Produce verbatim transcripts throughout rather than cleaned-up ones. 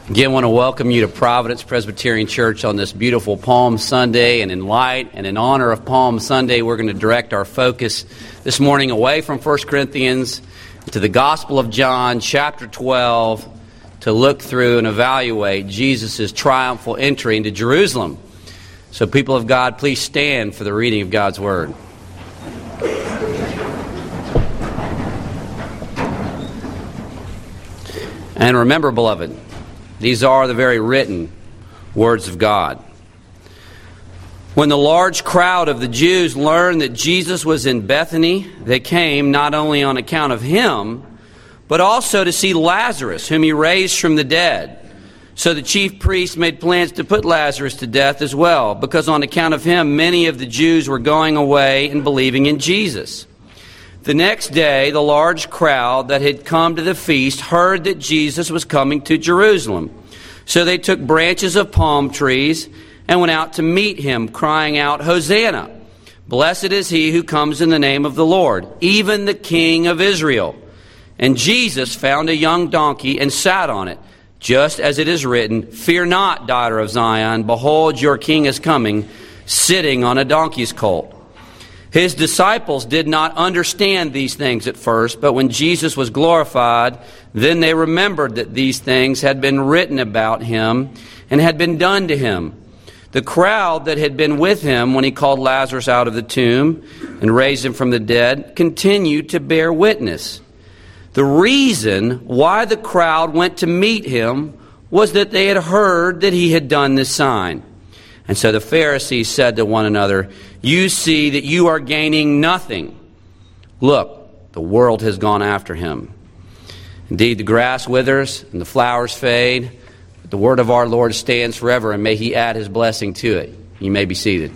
Again, I want to welcome you to Providence Presbyterian Church on this beautiful Palm Sunday. And in light and in honor of Palm Sunday, we're going to direct our focus this morning away from First Corinthians to the Gospel of John, chapter twelve, to look through and evaluate Jesus' triumphal entry into Jerusalem. So, people of God, please stand for the reading of God's Word. And remember, beloved, these are the very written words of God. When the large crowd of the Jews learned that Jesus was in Bethany, they came not only on account of him, but also to see Lazarus, whom he raised from the dead. So the chief priests made plans to put Lazarus to death as well, because on account of him, many of the Jews were going away and believing in Jesus. The next day, the large crowd that had come to the feast heard that Jesus was coming to Jerusalem. So they took branches of palm trees and went out to meet him, crying out, "Hosanna! Blessed is he who comes in the name of the Lord, even the King of Israel." And Jesus found a young donkey and sat on it, just as it is written, "Fear not, daughter of Zion, behold, your king is coming, sitting on a donkey's colt." His disciples did not understand these things at first, but when Jesus was glorified, then they remembered that these things had been written about him and had been done to him. The crowd that had been with him when he called Lazarus out of the tomb and raised him from the dead continued to bear witness. The reason why the crowd went to meet him was that they had heard that he had done this sign. And so the Pharisees said to one another, "You see that you are gaining nothing. Look, the world has gone after him." Indeed, the grass withers and the flowers fade, but the word of our Lord stands forever, and may he add his blessing to it. You may be seated.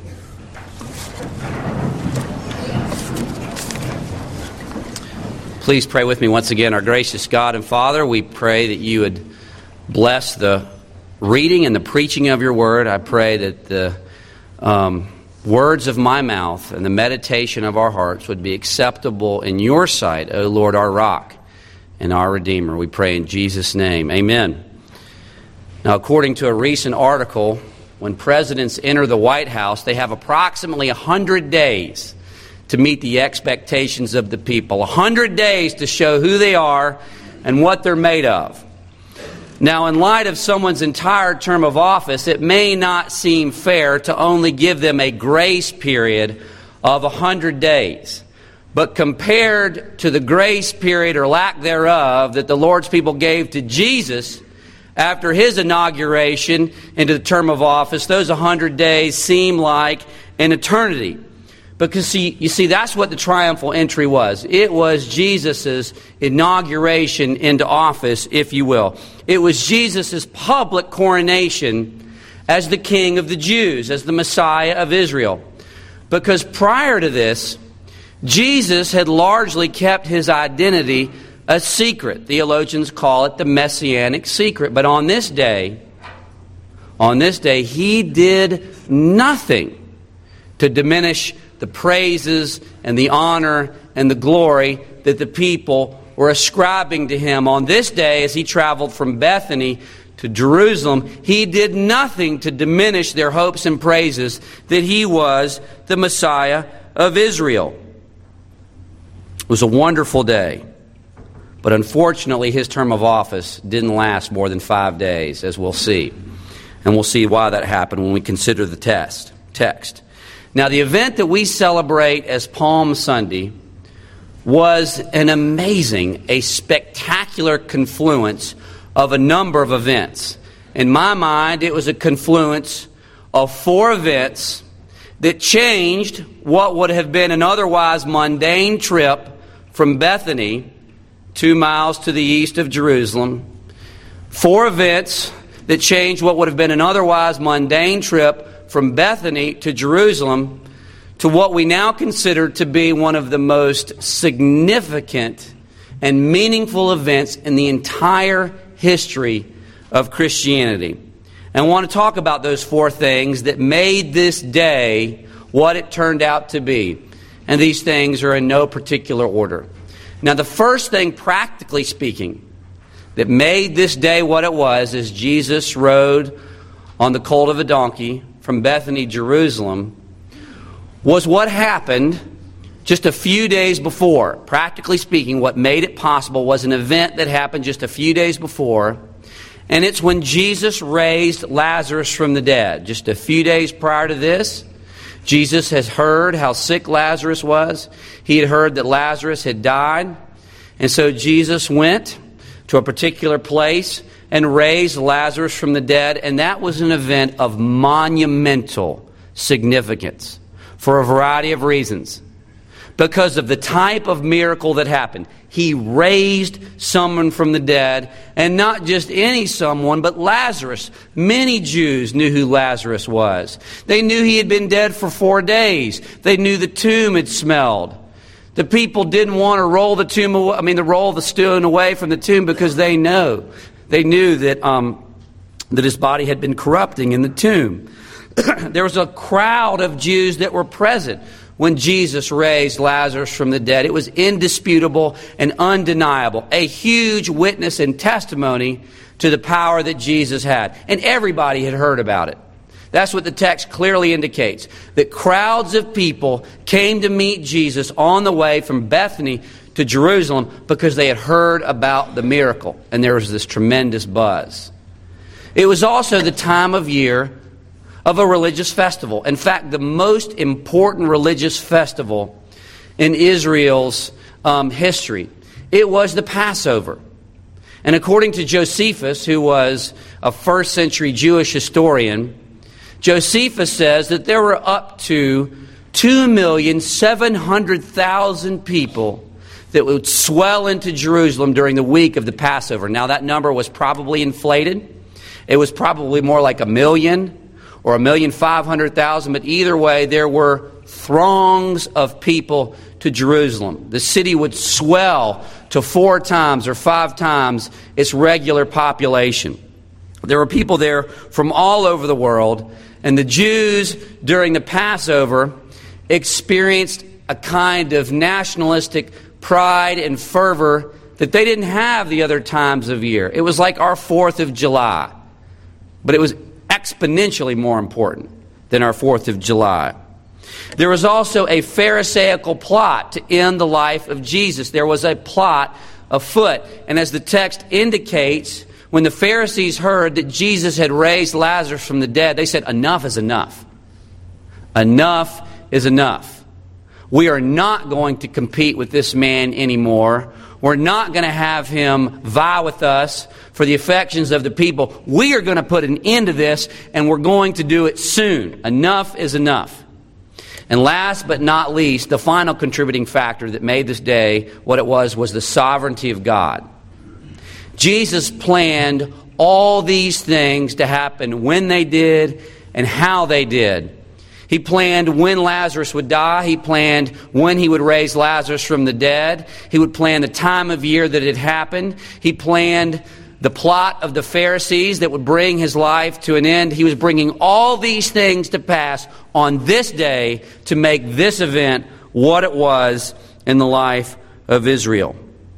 Please pray with me once again. Our gracious God and Father, we pray that you would bless the reading and the preaching of your word. I pray that the um, words of my mouth and the meditation of our hearts would be acceptable in your sight, O Lord, our rock and our Redeemer. We pray in Jesus' name. Amen. Now, according to a recent article, when presidents enter the White House, they have approximately one hundred days to meet the expectations of the people. one hundred days to show who they are and what they're made of. Now, in light of someone's entire term of office, it may not seem fair to only give them a grace period of one hundred days. But compared to the grace period or lack thereof that the Lord's people gave to Jesus after his inauguration into the term of office, those one hundred days seem like an eternity. Because see, you see, that's what the triumphal entry was. It was Jesus' inauguration into office, if you will. It was Jesus' public coronation as the King of the Jews, as the Messiah of Israel. Because prior to this, Jesus had largely kept his identity a secret. Theologians call it the Messianic secret. But on this day, on this day, he did nothing to diminish the praises and the honor and the glory that the people were ascribing to him. On this day, as he traveled from Bethany to Jerusalem, he did nothing to diminish their hopes and praises that he was the Messiah of Israel. It was a wonderful day. But unfortunately, his term of office didn't last more than five days, as we'll see. And we'll see why that happened when we consider the test, text. Now, the event that we celebrate as Palm Sunday was an amazing, a spectacular confluence of a number of events. In my mind, it was a confluence of four events that changed what would have been an otherwise mundane trip from Bethany, two miles to the east of Jerusalem. Four events that changed what would have been an otherwise mundane trip from Bethany to Jerusalem to what we now consider to be one of the most significant and meaningful events in the entire history of Christianity. And I want to talk about those four things that made this day what it turned out to be. And these things are in no particular order. Now, the first thing, practically speaking, that made this day what it was as Jesus rode on the colt of a donkey from Bethany, Jerusalem, was what happened just a few days before. Practically speaking, what made it possible was an event that happened just a few days before, and it's when Jesus raised Lazarus from the dead. Just a few days prior to this, Jesus has heard how sick Lazarus was. He had heard that Lazarus had died, and so Jesus went to a particular place and raised Lazarus from the dead, and that was an event of monumental significance for a variety of reasons. Because of the type of miracle that happened. He raised someone from the dead, and not just any someone, but Lazarus. Many Jews knew who Lazarus was. They knew he had been dead for four days. They knew the tomb had smelled. The people didn't want to roll the tomb away, I mean, to roll the stone away from the tomb because they know. They knew that um, that his body had been corrupting in the tomb. There was a crowd of Jews that were present when Jesus raised Lazarus from the dead. It was indisputable and undeniable, a huge witness and testimony to the power that Jesus had. And everybody had heard about it. That's what the text clearly indicates, that crowds of people came to meet Jesus on the way from Bethany to Jerusalem because they had heard about the miracle, and there was this tremendous buzz. It was also the time of year of a religious festival. In fact, the most important religious festival in Israel's um, history. It was the Passover. And according to Josephus, who was a first century Jewish historian, Josephus says that there were up to two million seven hundred thousand people that would swell into Jerusalem during the week of the Passover. Now, that number was probably inflated. It was probably more like a million or a million five hundred thousand, but either way, there were throngs of people to Jerusalem. The city would swell to four times or five times its regular population. There were people there from all over the world, and the Jews during the Passover experienced a kind of nationalistic pride and fervor that they didn't have the other times of year. It was like our fourth of July, but it was exponentially more important than our fourth of July. There was also a Pharisaical plot to end the life of Jesus. There was a plot afoot. And as the text indicates, when the Pharisees heard that Jesus had raised Lazarus from the dead, they said, enough is enough. Enough is enough. We are not going to compete with this man anymore. We're not going to have him vie with us for the affections of the people. We are going to put an end to this, and we're going to do it soon. Enough is enough. And last but not least, the final contributing factor that made this day what it was was the sovereignty of God. Jesus planned all these things to happen when they did and how they did. He planned when Lazarus would die. He planned when he would raise Lazarus from the dead. He would plan the time of year that it happened. He planned the plot of the Pharisees that would bring his life to an end. He was bringing all these things to pass on this day to make this event what it was in the life of Israel.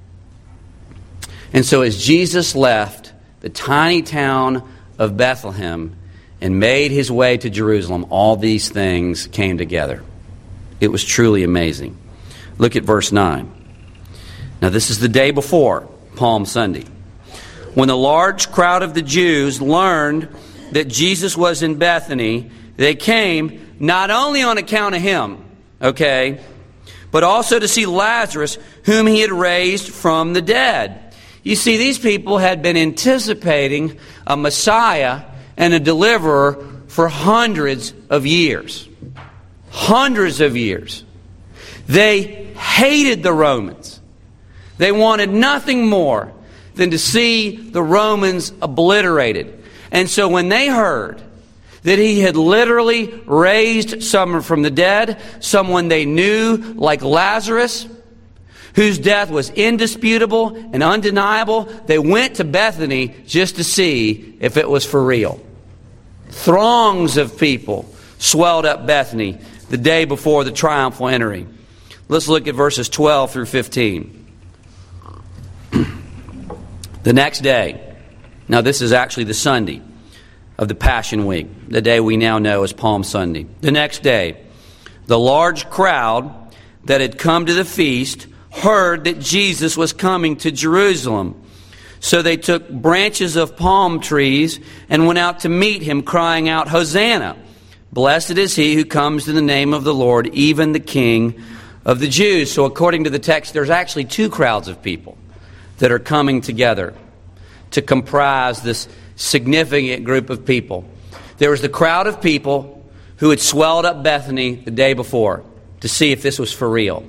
And so as Jesus left the tiny town of Bethlehem and made his way to Jerusalem, all these things came together. It was truly amazing. Look at verse nine. Now this is the day before Palm Sunday. When the large crowd of the Jews learned that Jesus was in Bethany, they came not only on account of him, okay, but also to see Lazarus, whom he had raised from the dead. You see, these people had been anticipating a Messiah and a deliverer for hundreds of years. Hundreds of years. They hated the Romans. They wanted nothing more than to see the Romans obliterated. And so when they heard that he had literally raised someone from the dead, someone they knew like Lazarus, whose death was indisputable and undeniable, they went to Bethany just to see if it was for real. Throngs of people swelled up Bethany the day before the triumphal entry. Let's look at verses twelve through fifteen. The next day, now this is actually the Sunday of the Passion Week, the day we now know as Palm Sunday. The next day, the large crowd that had come to the feast heard that Jesus was coming to Jerusalem. So they took branches of palm trees and went out to meet him, crying out, "Hosanna! Blessed is he who comes in the name of the Lord, even the King of the Jews." So according to the text, there's actually two crowds of people that are coming together to comprise this significant group of people. There was the crowd of people who had swelled up Bethany the day before to see if this was for real.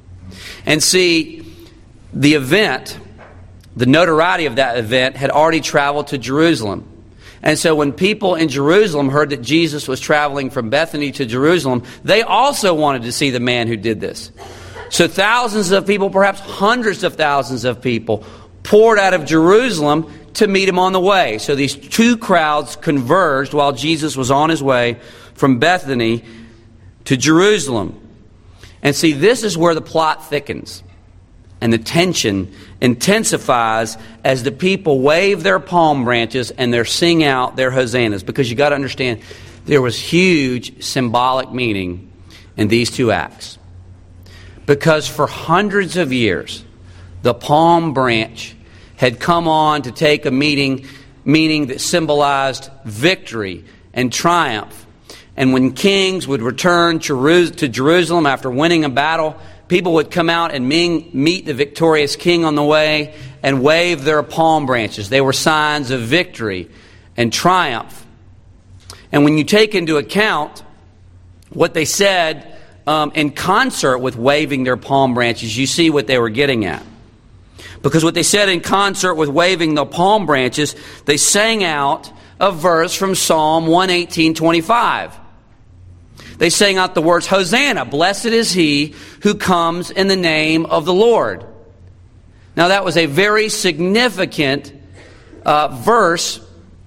And see, the event, the notoriety of that event had already traveled to Jerusalem. And so when people in Jerusalem heard that Jesus was traveling from Bethany to Jerusalem, they also wanted to see the man who did this. So thousands of people, perhaps hundreds of thousands of people, poured out of Jerusalem to meet him on the way. So these two crowds converged while Jesus was on his way from Bethany to Jerusalem. And see, this is where the plot thickens and the tension intensifies as the people wave their palm branches and they sing out their hosannas. Because you got to understand, there was huge symbolic meaning in these two acts. Because for hundreds of years, the palm branch had come on to take a meaning, meaning that symbolized victory and triumph. And when kings would return to Jerusalem after winning a battle, people would come out and meet the victorious king on the way and wave their palm branches. They were signs of victory and triumph. And when you take into account what they said um, in concert with waving their palm branches, you see what they were getting at. Because what they said in concert with waving the palm branches, they sang out a verse from Psalm one eighteen twenty-five. They sang out the words, "Hosanna, blessed is he who comes in the name of the Lord." Now that was a very significant uh, verse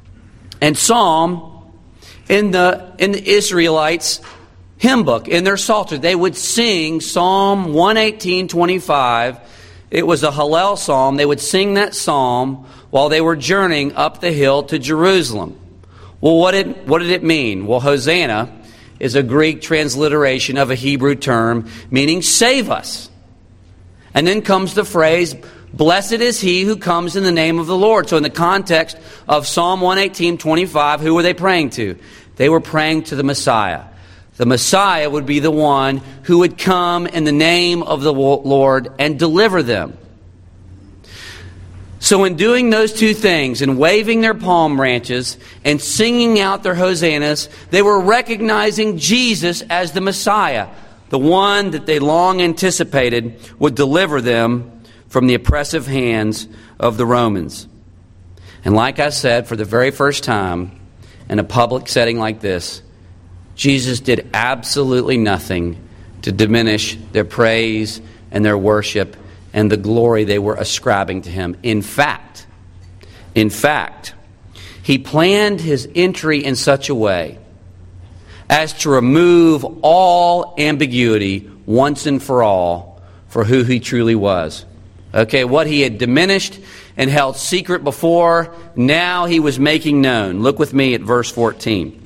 and psalm in the in the Israelites' hymn book, in their psalter. They would sing Psalm one eighteen twenty-five. It was a Hallel psalm. They would sing that psalm while they were journeying up the hill to Jerusalem. Well, what did, what did it mean? Well, Hosanna is a Greek transliteration of a Hebrew term meaning save us. And then comes the phrase, "Blessed is he who comes in the name of the Lord." So in the context of Psalm one eighteen twenty-five, who were they praying to? They were praying to the Messiah. The Messiah would be the one who would come in the name of the Lord and deliver them. So in doing those two things, in waving their palm branches and singing out their hosannas, they were recognizing Jesus as the Messiah, the one that they long anticipated would deliver them from the oppressive hands of the Romans. And like I said, for the very first time in a public setting like this, Jesus did absolutely nothing to diminish their praise and their worship and the glory they were ascribing to him. In fact, in fact, he planned his entry in such a way as to remove all ambiguity once and for all for who he truly was. Okay, what he had diminished and held secret before, now he was making known. Look with me at verse fourteen.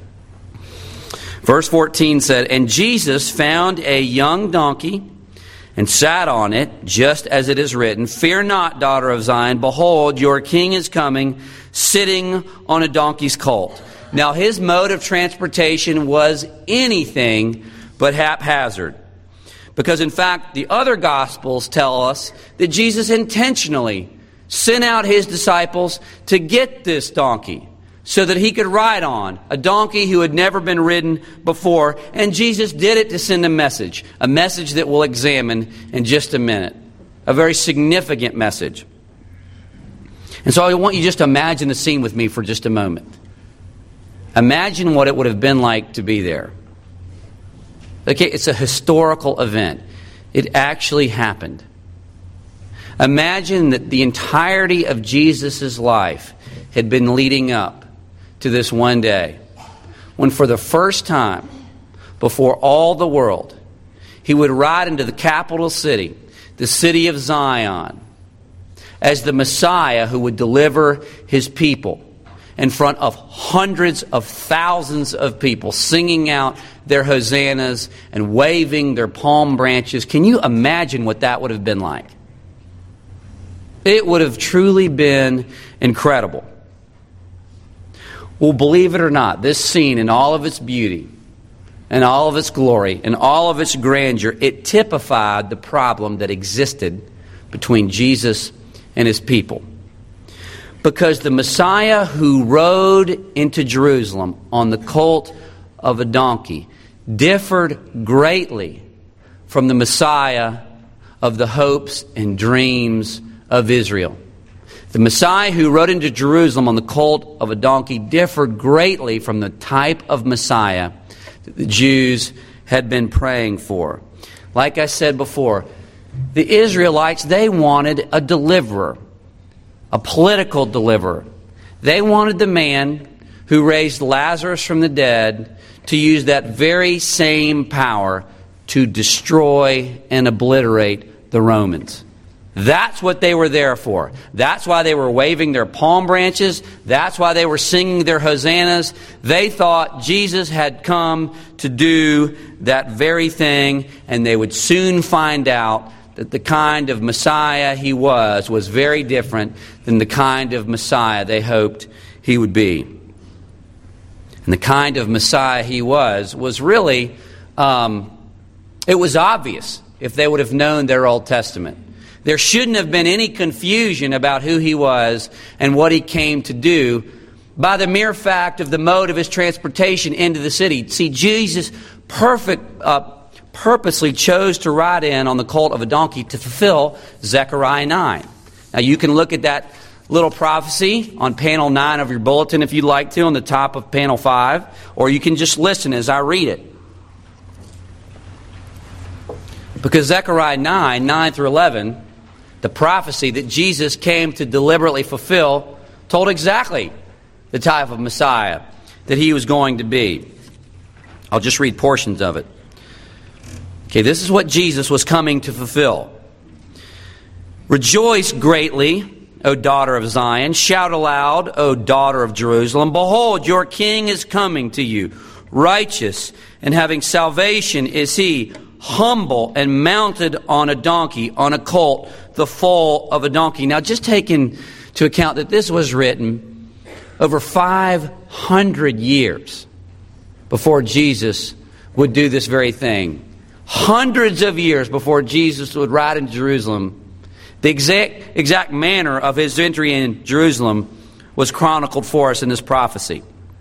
Verse fourteen said, "And Jesus found a young donkey and sat on it, just as it is written, 'Fear not, daughter of Zion, behold, your king is coming, sitting on a donkey's colt.'" Now his mode of transportation was anything but haphazard. Because in fact, the other Gospels tell us that Jesus intentionally sent out his disciples to get this donkey so that he could ride on, a donkey who had never been ridden before. And Jesus did it to send a message, a message that we'll examine in just a minute, a very significant message. And so I want you just to imagine the scene with me for just a moment. Imagine what it would have been like to be there. Okay, it's a historical event. It actually happened. Imagine that the entirety of Jesus' life had been leading up to this one day when for the first time before all the world he would ride into the capital city, the city of Zion, as the Messiah who would deliver his people in front of hundreds of thousands of people singing out their hosannas and waving their palm branches. Can you imagine what that would have been like? It would have truly been incredible. Well, believe it or not, this scene in all of its beauty and all of its glory and all of its grandeur, it typified the problem that existed between Jesus and his people. Because the Messiah who rode into Jerusalem on the colt of a donkey differed greatly from the Messiah of the hopes and dreams of Israel. The Messiah who rode into Jerusalem on the colt of a donkey differed greatly from the type of Messiah that the Jews had been praying for. Like I said before, the Israelites, they wanted a deliverer. A political deliverer. They wanted the man who raised Lazarus from the dead to use that very same power to destroy and obliterate the Romans. That's what they were there for. That's why they were waving their palm branches. That's why they were singing their hosannas. They thought Jesus had come to do that very thing, and they would soon find out that the kind of Messiah he was was very different than the kind of Messiah they hoped he would be. And the kind of Messiah he was was really, um, it was obvious if they would have known their Old Testament. There shouldn't have been any confusion about who he was and what he came to do by the mere fact of the mode of his transportation into the city. See, Jesus perfect, uh, purposely chose to ride in on the colt of a donkey to fulfill Zechariah nine. Now you can look at that little prophecy on panel nine of your bulletin if you'd like to, on the top of panel five, or you can just listen as I read it. Because Zechariah nine, nine through eleven, the prophecy that Jesus came to deliberately fulfill, told exactly the type of Messiah that he was going to be. I'll just read portions of it. Okay, this is what Jesus was coming to fulfill. Rejoice greatly, O daughter of Zion. Shout aloud, O daughter of Jerusalem. Behold, your king is coming to you. Righteous and having salvation is he, humble and mounted on a donkey, on a colt, the foal of a donkey. Now, just take into account that this was written over five hundred years before Jesus would do this very thing. Hundreds of years before Jesus would ride into Jerusalem, the exact, exact manner of his entry in Jerusalem was chronicled for us in this prophecy.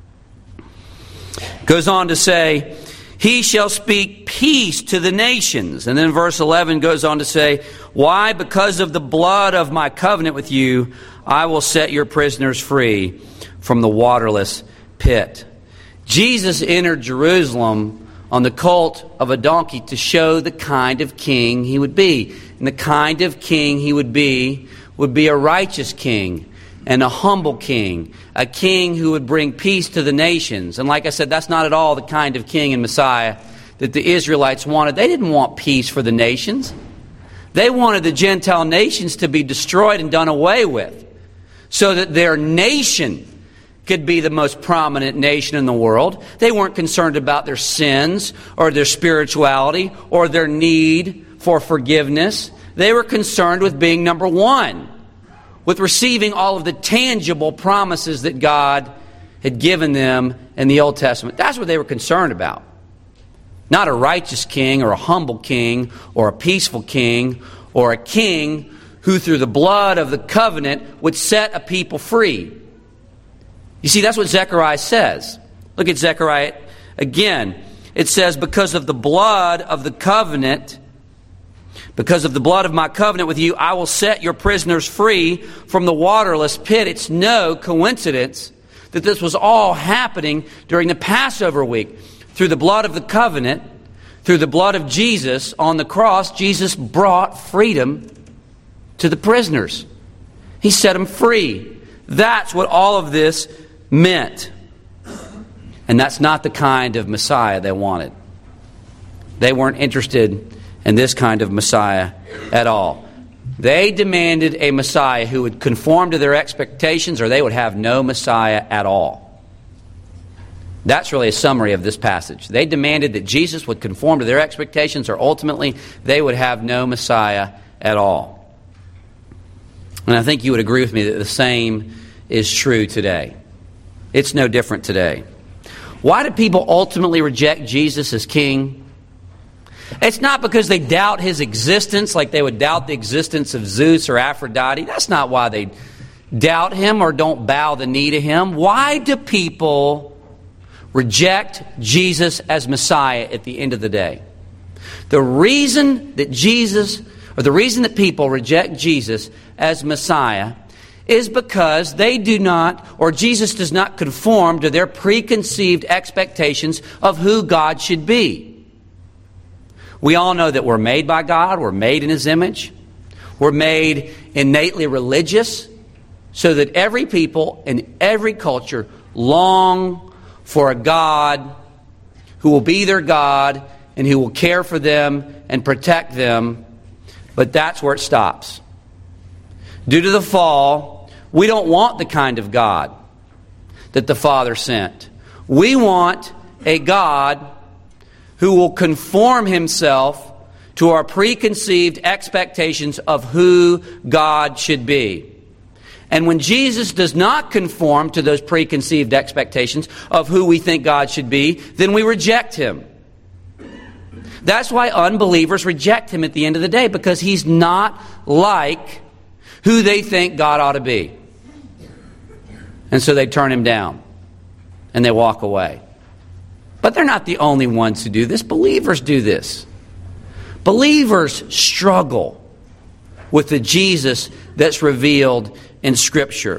It goes on to say, he shall speak peace to the nations. And then verse eleven goes on to say, why? Because of the blood of my covenant with you, I will set your prisoners free from the waterless pit. Jesus entered Jerusalem on the colt of a donkey to show the kind of king he would be. And the kind of king he would be would be a righteous king and a humble king, a king who would bring peace to the nations. And like I said, that's not at all the kind of king and Messiah that the Israelites wanted. They didn't want peace for the nations. They wanted the Gentile nations to be destroyed and done away with so that their nation could be the most prominent nation in the world. They weren't concerned about their sins or their spirituality or their need for forgiveness. They were concerned with being number one, with receiving all of the tangible promises that God had given them in the Old Testament. That's what they were concerned about. Not a righteous king or a humble king or a peaceful king or a king who through the blood of the covenant would set a people free. You see, that's what Zechariah says. Look at Zechariah again. It says, because of the blood of the covenant, because of the blood of my covenant with you, I will set your prisoners free from the waterless pit. It's no coincidence that this was all happening during the Passover week. Through the blood of the covenant, through the blood of Jesus on the cross, Jesus brought freedom to the prisoners. He set them free. That's what all of this meant. And that's not the kind of Messiah they wanted. They weren't interested in this kind of Messiah at all. They demanded a Messiah who would conform to their expectations, or they would have no Messiah at all. That's really a summary of this passage. They demanded that Jesus would conform to their expectations, or ultimately they would have no Messiah at all. And I think you would agree with me that the same is true today. It's no different today. Why do people ultimately reject Jesus as king? It's not because they doubt his existence, like they would doubt the existence of Zeus or Aphrodite. That's not why they doubt him or don't bow the knee to him. Why do people reject Jesus as Messiah at the end of the day? The reason that Jesus, or the reason that people reject Jesus as Messiah is because they do not, or Jesus does not conform to their preconceived expectations of who God should be. We all know that we're made by God. We're made in his image. We're made innately religious, so that every people in every culture long for a God who will be their God and who will care for them and protect them. But that's where it stops. Due to the fall, we don't want the kind of God that the Father sent. We want a God who will conform himself to our preconceived expectations of who God should be. And when Jesus does not conform to those preconceived expectations of who we think God should be, then we reject him. That's why unbelievers reject him at the end of the day, because he's not like who they think God ought to be. And so they turn him down and they walk away. But they're not the only ones who do this. Believers do this. Believers struggle with the Jesus that's revealed in Scripture.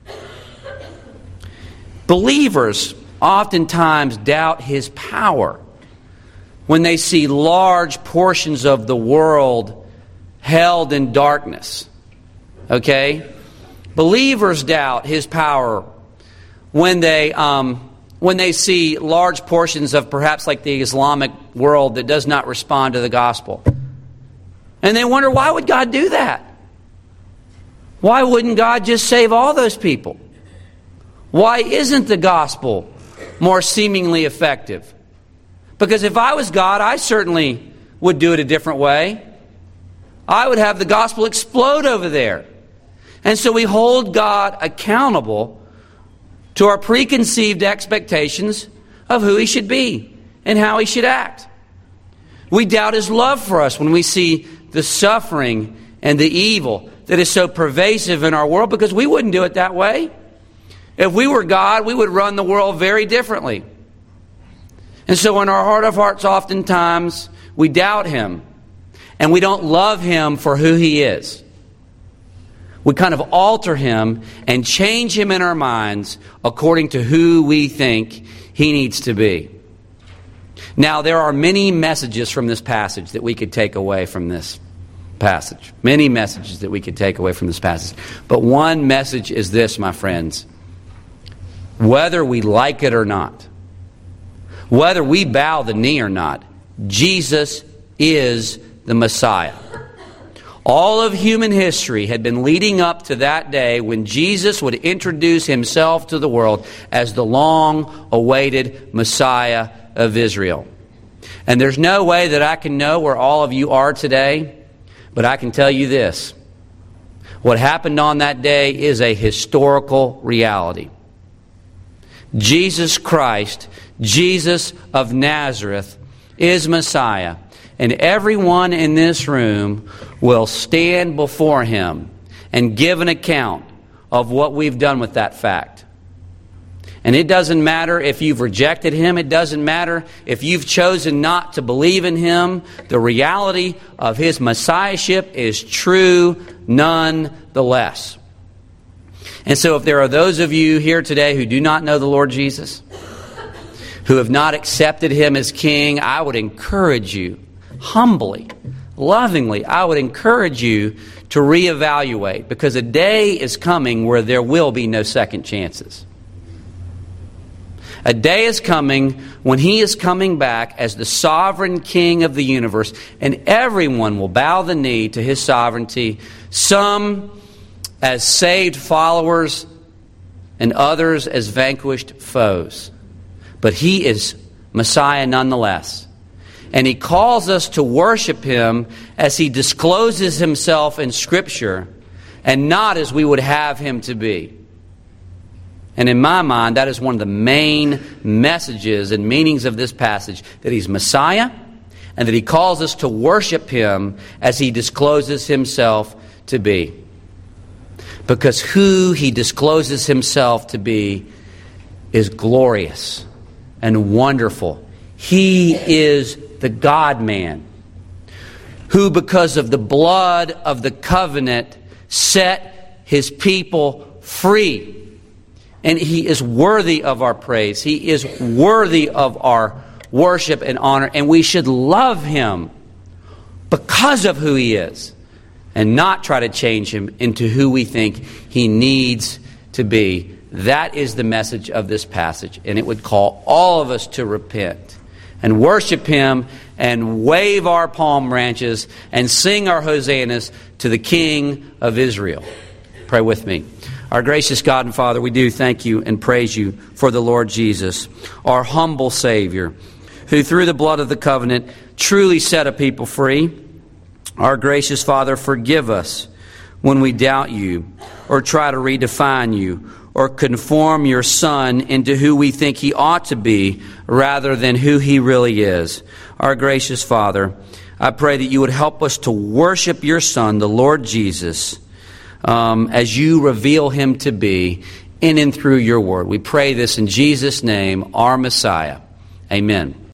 Believers oftentimes doubt his power when they see large portions of the world held in darkness. Okay? Believers doubt his power when they um, when they see large portions of perhaps like the Islamic world that does not respond to the gospel. And they wonder, why would God do that? Why wouldn't God just save all those people? Why isn't the gospel more seemingly effective? Because if I was God, I certainly would do it a different way. I would have the gospel explode over there. And so we hold God accountable to our preconceived expectations of who he should be and how he should act. We doubt his love for us when we see the suffering and the evil that is so pervasive in our world, because we wouldn't do it that way. If we were God, we would run the world very differently. And so in our heart of hearts, oftentimes, we doubt him and we don't love him for who he is. We kind of alter him and change him in our minds according to who we think he needs to be. Now, there are many messages from this passage that we could take away from this passage. Many messages that we could take away from this passage. But one message is this, my friends. Whether we like it or not, whether we bow the knee or not, Jesus is the Messiah. All of human history had been leading up to that day when Jesus would introduce himself to the world as the long-awaited Messiah of Israel. And there's no way that I can know where all of you are today, but I can tell you this. What happened on that day is a historical reality. Jesus Christ, Jesus of Nazareth, is Messiah. And everyone in this room will stand before him and give an account of what we've done with that fact. And it doesn't matter if you've rejected him. It doesn't matter if you've chosen not to believe in him. The reality of his messiahship is true nonetheless. And so if there are those of you here today who do not know the Lord Jesus, who have not accepted him as king, I would encourage you, humbly, lovingly, I would encourage you to reevaluate, because a day is coming where there will be no second chances. A day is coming when He is coming back as the sovereign King of the universe, and everyone will bow the knee to His sovereignty, some as saved followers and others as vanquished foes. But He is Messiah nonetheless. And He calls us to worship Him as He discloses Himself in Scripture, and not as we would have Him to be. And in my mind, that is one of the main messages and meanings of this passage, that He's Messiah, and that He calls us to worship Him as He discloses Himself to be. Because who He discloses Himself to be is glorious and wonderful. He is the God-man, who because of the blood of the covenant set His people free. And He is worthy of our praise. He is worthy of our worship and honor. And we should love Him because of who He is, and not try to change Him into who we think He needs to be. That is the message of this passage. And it would call all of us to repent and worship Him and wave our palm branches and sing our hosannas to the King of Israel. Pray with me. Our gracious God and Father, we do thank You and praise You for the Lord Jesus, our humble Savior, who through the blood of the covenant truly set a people free. Our gracious Father, forgive us when we doubt You or try to redefine You or conform Your Son into who we think He ought to be rather than who He really is. Our gracious Father, I pray that You would help us to worship Your Son, the Lord Jesus, um, as You reveal Him to be in and through Your Word. We pray this in Jesus' name, our Messiah. Amen.